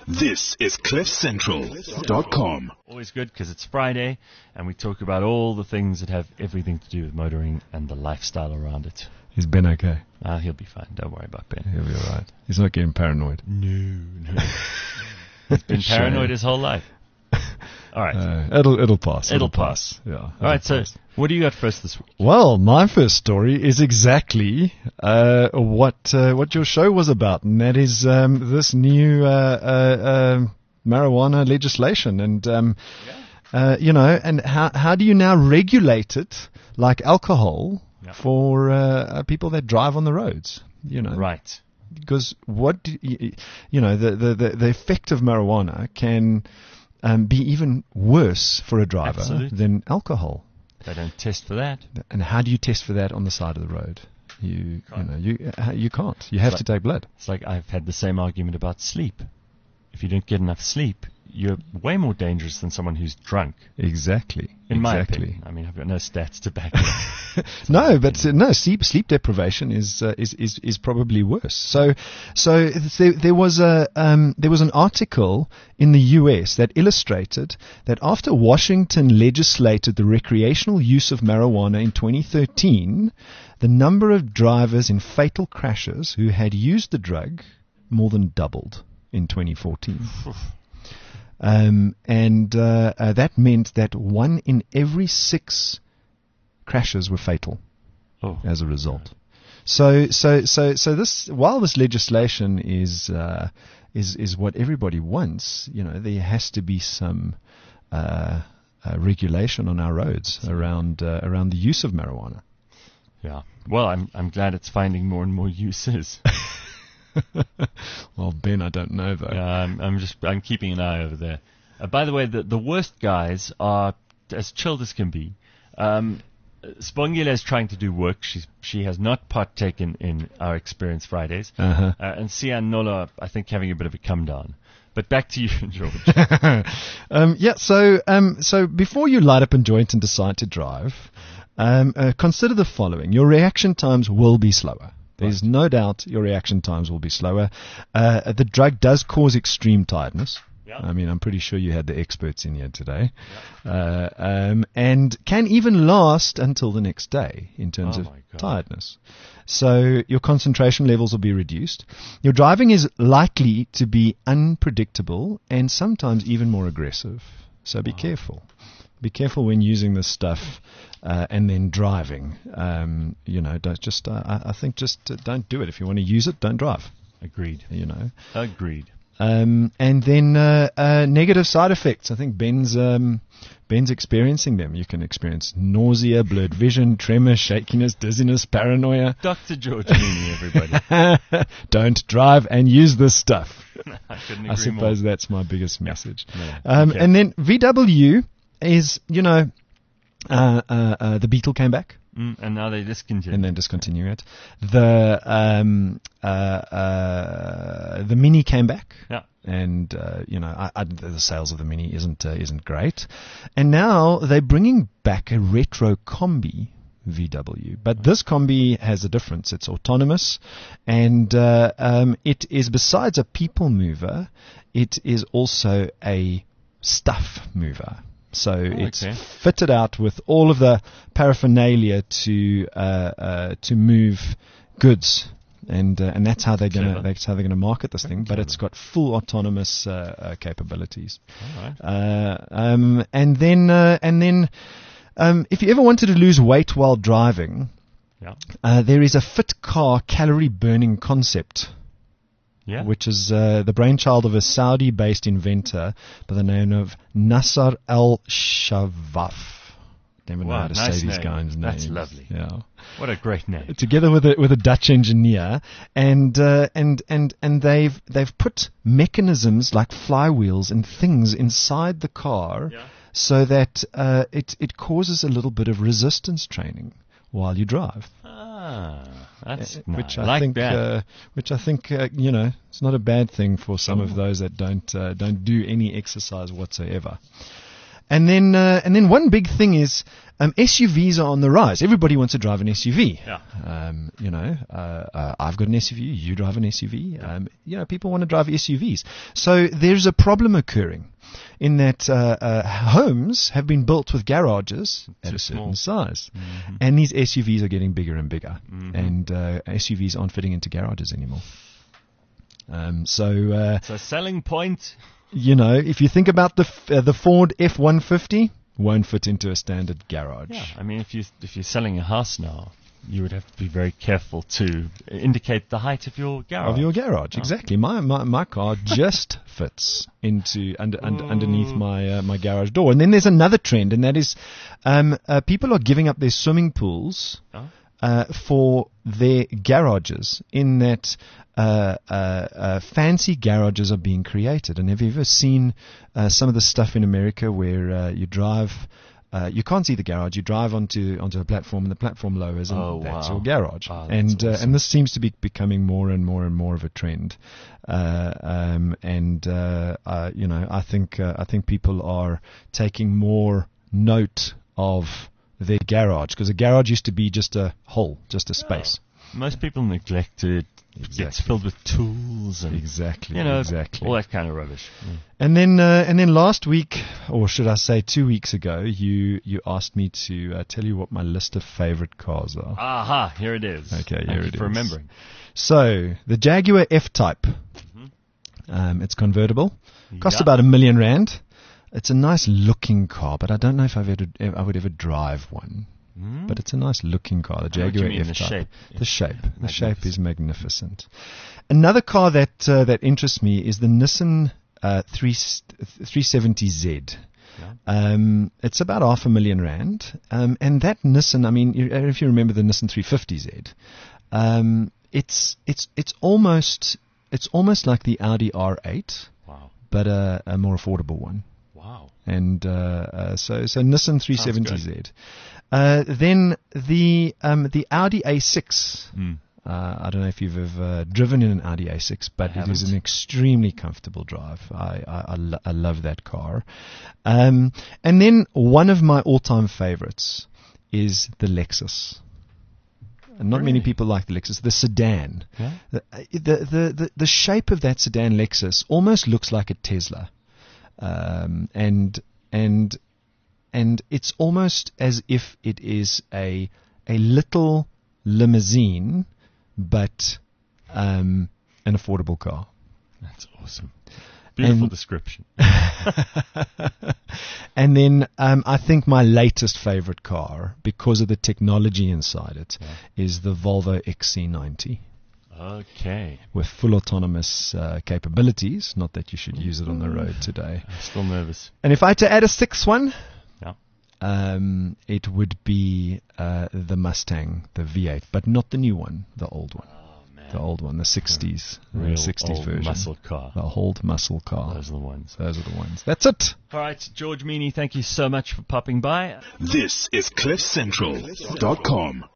This is CliffCentral.com. Always good because it's Friday and we talk about all the things that have everything to do with motoring and the lifestyle around it. Is Ben okay? He'll be fine. Don't worry about Ben. He'll be all right. He's not getting paranoid. No. He's been paranoid his whole life. All right. It'll pass. It'll pass. Yeah. All right. So, what do you got first this week? Well, my first story is exactly what your show was about, and that is this new marijuana legislation, and and how do you now regulate it like alcohol for people that drive on the roads? Right. Because the effect of marijuana can be even worse for a driver than alcohol. They don't test for that. And how do you test for that on the side of the road? You can't. You have to take blood. It's like I've had the same argument about sleep. If you don't get enough sleep, you're way more dangerous than someone who's drunk. Exactly. In my opinion. I mean, I've got no stats to back it up. Sleep deprivation is probably worse. So there was an article in the US that illustrated that after Washington legislated the recreational use of marijuana in 2013, the number of drivers in fatal crashes who had used the drug more than doubled in 2014. That meant that 1 in every 6 crashes were fatal as a result. So this, while this legislation is what everybody wants, there has to be some regulation on our roads around the use of marijuana. Yeah. Well, I'm glad it's finding more and more uses. Well, Ben, I don't know though. I'm keeping an eye over there. By the way, the worst guys are as chilled as can be. Spongile is trying to do work. She has not partaken in our Experience Fridays. And Sian Nola, I think, having a bit of a come down. But back to you, George. So before you light up a joint and decide to drive, consider the following. Your reaction times will be slower. There's no doubt your reaction times will be slower. The drug does cause extreme tiredness. Yeah. I mean, I'm pretty sure you had the experts in here today. Yeah. And can even last until the next day in terms of tiredness. So your concentration levels will be reduced. Your driving is likely to be unpredictable and sometimes even more aggressive. So be careful. Be careful when using this stuff and then driving. I think just don't do it. If you want to use it, don't drive. Agreed. Agreed. And then negative side effects. I think Ben's experiencing them. You can experience nausea, blurred vision, tremor, shakiness, dizziness, paranoia. Dr. George Meany, everybody. Don't drive and use this stuff. I couldn't agree I suppose more. That's my biggest message. No, and then VW is, the Beetle came back. And now they discontinue. And then discontinue it. The Mini came back. Yeah. And the sales of the Mini isn't great. And now they're bringing back a retro combi VW. But this combi has a difference. It's autonomous, and it is, besides a people mover, it is also a stuff mover. So it's fitted out with all of the paraphernalia to move goods, and that's how they're gonna market this thing. But it's got full autonomous capabilities. All right. And then if you ever wanted to lose weight while driving, there is a Fit Car calorie burning concept. Yeah. Which is the brainchild of a Saudi-based inventor by the name of Nasser Al-Shavaf. Never know how to say these guys' names. That's lovely. Yeah. What a great name. Together with a Dutch engineer, and they've put mechanisms like flywheels and things inside the car, so that it causes a little bit of resistance training while you drive. That's which nice. I think it's not a bad thing for some of those that don't do any exercise whatsoever. And then one big thing is SUVs are on the rise. Everybody wants to drive an SUV. Yeah. I've got an SUV. You drive an SUV. People want to drive SUVs. So there's a problem occurring in that homes have been built with garages at a certain size, and these SUVs are getting bigger and bigger, and SUVs aren't fitting into garages anymore. So selling point. If you think about the Ford F-150, won't fit into a standard garage. Yeah, I mean, if you're selling a house now, you would have to be very careful to indicate the height of your garage. Exactly. My car just fits into underneath my garage door. And then there's another trend, and that is people are giving up their swimming pools for their garages, in that fancy garages are being created. And have you ever seen some of the stuff in America where you drive, you can't see the garage, you drive onto a platform, and the platform lowers, and that's your garage. And this seems to be becoming more and more and more of a trend. I think people are taking more note of their garage, because a garage used to be just a hole, just a space. Most people neglect it. It gets filled with tools and exactly all that kind of rubbish. And then last week, or should I say 2 weeks ago, you asked me to tell you what my list of favorite cars are. Aha, here it is. Okay, Thank you for remembering. So the Jaguar F-Type. It's convertible. Costs about R1 million. It's a nice looking car, but I don't know if I would ever drive one. But it's a nice looking car, the Jaguar F-Type. The shape is magnificent. Another car that interests me is the Nissan 370Z. It's about R500,000, and that Nissan, I mean, if you remember the Nissan 350Z, it's almost like the Audi R8, but a more affordable one. Wow. And so Nissan 370Z. Then the Audi A6. I don't know if you've ever driven in an Audi A6, but it is an extremely comfortable drive. I love that car. And then one of my all-time favorites is the Lexus. And not many people like the Lexus. The sedan. Yeah? The shape of that sedan Lexus almost looks like a Tesla. And it's almost as if it is a little limousine, but an affordable car. That's awesome. Beautiful description. And then I think my latest favorite car, because of the technology inside it, is the Volvo XC90. Okay. With full autonomous capabilities. Not that you should use it on the road today. I'm still nervous. And if I had to add a sixth one, Yeah. It would be the Mustang, the V8, but not the new one, the old one. Oh, man. The old one, the 60s, Real 60s old version. muscle car. The old muscle car. Those are the ones. Those are the ones. That's it. All right, George Meany, thank you so much for popping by. This is CliffCentral.com.